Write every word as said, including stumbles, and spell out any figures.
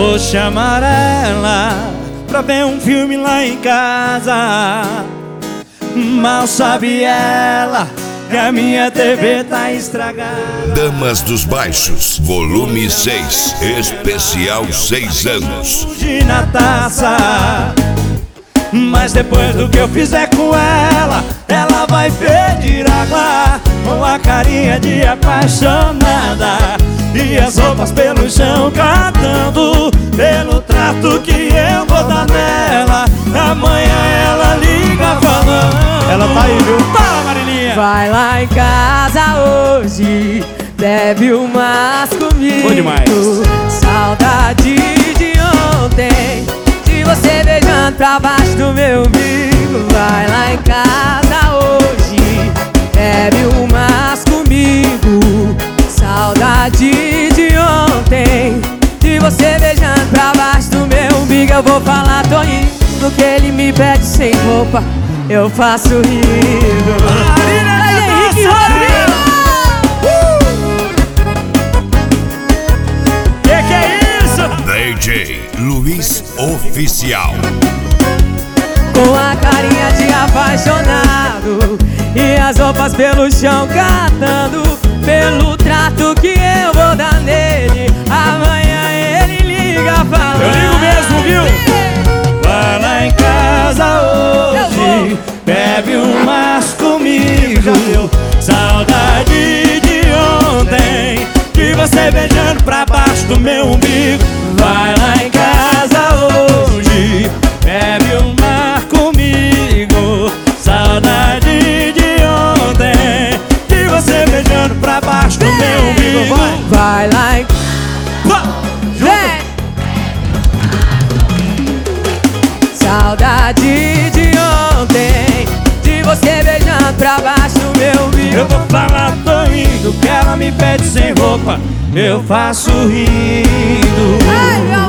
Vou chamar ela pra ver um filme lá em casa. Mal sabe ela que a minha T V tá estragada. Damas dos Baixos, volume seis, especial seis anos. De na taça. Mas depois do que eu fizer com ela, ela vai pedir água, com a carinha de apaixonada e as roupas pelo chão catando, pelo trato que eu vou dar nela. Amanhã ela liga falando. Ela tá aí, viu? Fala, Marilinha! Vai lá em casa hoje, bebe umas comigo. Bom demais. Saudade de ontem, de você beijando pra baixo do meu umbigo. Vai lá em casa hoje, bebe umas comigo. Saudade de ontem, de você beijando pra baixo do meu umbigo. Eu vou falar, tô indo, que ele me pede sem roupa, eu faço rindo. Aí, Henrique Rodrigo! Que que é isso? D J Luiz Oficial. Com a carinha de apaixonado e as roupas pelo chão catando, pelo trato que eu vou dar nele. Amanhã ele liga falando. Eu ligo mesmo, viu? Vai lá em casa hoje, bebe umas comigo. Saudade de ontem, de você beijando pra baixo do meu umbigo. Vai lá em casa hoje, bebe uma comigo. Saudade de ontem, de você beijando pra baixo do meu umbigo. Vai, Vai lá em... Vem! Saudade de ontem, de você beijando pra baixo do meu umbigo. eu vou falar, tô indo, que ela me pede sem roupa, eu faço rindo. Ai,